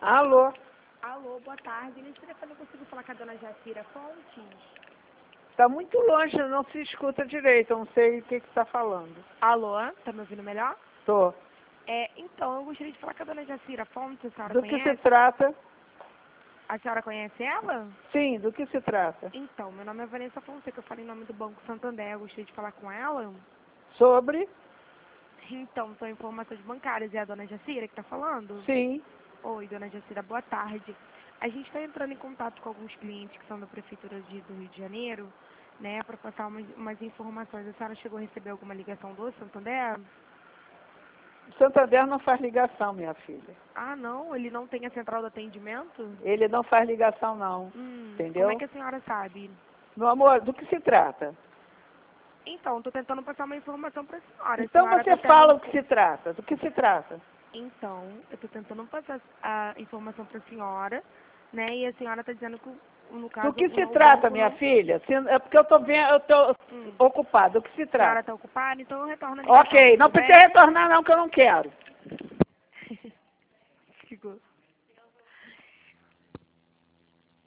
Alô? Alô, boa tarde. Nesse telefone eu consigo falar com a dona Jacira Fontes? Está muito longe, não se escuta direito, eu não sei o que está falando. Alô, tá me ouvindo melhor? Tô. Então, eu gostaria de falar com a dona Jacira Fontes, a senhora Do que conhece? se trata? A senhora conhece ela? Sim, do que se trata? Então, meu nome é Vanessa Fonseca, eu falo em nome do Banco Santander, eu gostaria de falar com ela. Sobre? Então, são informações bancárias, é a dona Jacira que está falando? Sim. Oi, dona Jacira, boa tarde. A gente está entrando em contato com alguns clientes que são da Prefeitura do Rio de Janeiro, né, para passar umas informações. A senhora chegou a receber alguma ligação do Santander? Santander não faz ligação, minha filha. Ah, não? Ele não tem a central de atendimento? Ele não faz ligação, não. Entendeu? Como é que a senhora sabe? Meu amor, do que se trata? Então, estou tentando passar uma informação para a senhora. Então você fala o que se trata. Do que se trata? Então, eu estou tentando passar a informação para a senhora, né? E a senhora está dizendo que, no caso, Do que se o trata, banco minha não... filha? É porque eu estou ocupada. Do que se A senhora trata? está ocupada, então eu retorno a ligação. Ok, não tudo bem? precisa retornar não, que eu não quero. Ficou.